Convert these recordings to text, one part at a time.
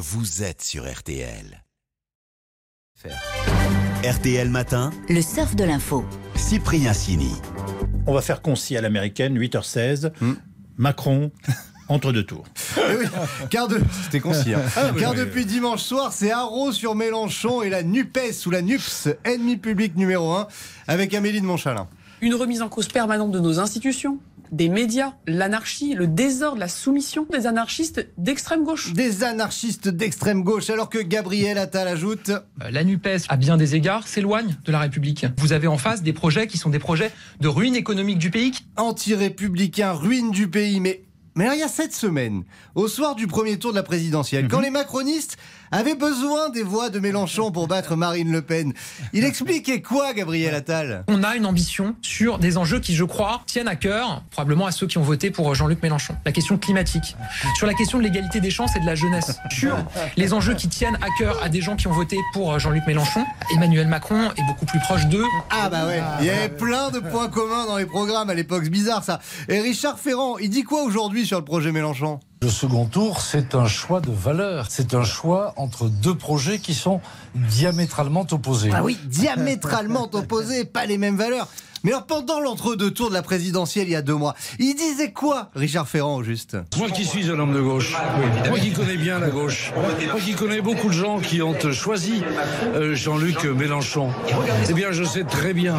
vous êtes sur RTL. RTL Matin, le surf de l'info. Cyprien Sini. On va faire concis à l'américaine, 8h16. Macron, entre deux tours. Oui, c'était concis. Car depuis dimanche soir, c'est haro sur Mélenchon et la NUPES ou la NUPS, ennemi public numéro 1, avec Amélie de Montchalin. Une remise en cause permanente de nos institutions, des médias, l'anarchie, le désordre, la soumission des anarchistes d'extrême gauche. Des anarchistes d'extrême gauche, alors que Gabriel Attal ajoute... La NUPES, à bien des égards, s'éloigne de la République. Vous avez en face des projets qui sont des projets de ruine économique du pays. Anti-républicain, ruine du pays, mais alors, il y a 7 semaines, au soir du premier tour de la présidentielle, quand les macronistes avaient besoin des voix de Mélenchon pour battre Marine Le Pen, il expliquait quoi, Gabriel Attal ? On a une ambition sur des enjeux qui, je crois, tiennent à cœur, probablement à ceux qui ont voté pour Jean-Luc Mélenchon. La question climatique, sur la question de l'égalité des chances et de la jeunesse, sur les enjeux qui tiennent à cœur à des gens qui ont voté pour Jean-Luc Mélenchon. Emmanuel Macron est beaucoup plus proche d'eux. Ah bah ouais, il y avait plein de points communs dans les programmes à l'époque, c'est bizarre ça. Et Richard Ferrand, il dit quoi aujourd'hui sur le projet Mélenchon ? Le second tour, c'est un choix de valeur. C'est un choix entre deux projets qui sont diamétralement opposés. Ah oui, diamétralement opposés, pas les mêmes valeurs. Mais alors pendant l'entre-deux tours de la présidentielle il y a 2 mois, il disait quoi, Richard Ferrand, au juste ? Moi qui suis un homme de gauche, moi qui connais bien la gauche, moi qui connais beaucoup de gens qui ont choisi Jean-Luc Mélenchon, eh bien je sais très bien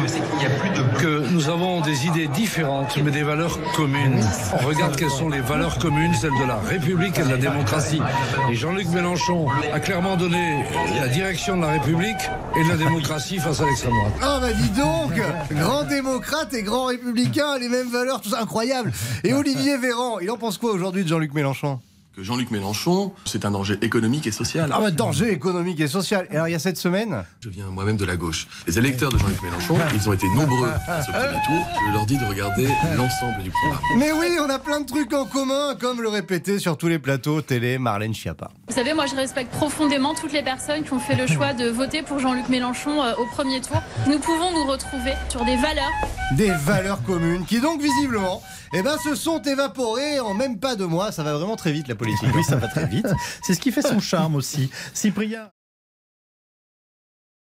que nous avons des idées différentes, mais des valeurs communes. On regarde quelles sont les valeurs communes, celles de la République et de la démocratie. Et Jean-Luc Mélenchon a clairement donné la direction de la République et de la démocratie face à l'extrême droite. Ah bah dis donc, grand démocrate et grand républicain, les mêmes valeurs, tout ça incroyable. Et Olivier Véran, il en pense quoi aujourd'hui de Jean-Luc Mélenchon ? Que Jean-Luc Mélenchon, c'est un danger économique et social. Ah bah danger économique et social. Et alors il y a 7 semaines, Je viens moi-même de la gauche. Les électeurs de Jean-Luc Mélenchon, ils ont été nombreux à ce premier tour. Je leur dis de regarder l'ensemble du programme. mais oui, on a plein de trucs en commun, comme le répétait sur tous les plateaux télé Marlène Schiappa. Vous savez, moi je respecte profondément toutes les personnes qui ont fait le choix de voter pour Jean-Luc Mélenchon au premier tour. Nous pouvons nous retrouver sur des valeurs. Des valeurs communes qui donc visiblement se sont évaporées en même pas 2 mois. Ça va vraiment très vite la politique. Oui, ça va très vite. C'est ce qui fait son charme aussi. Cyprien.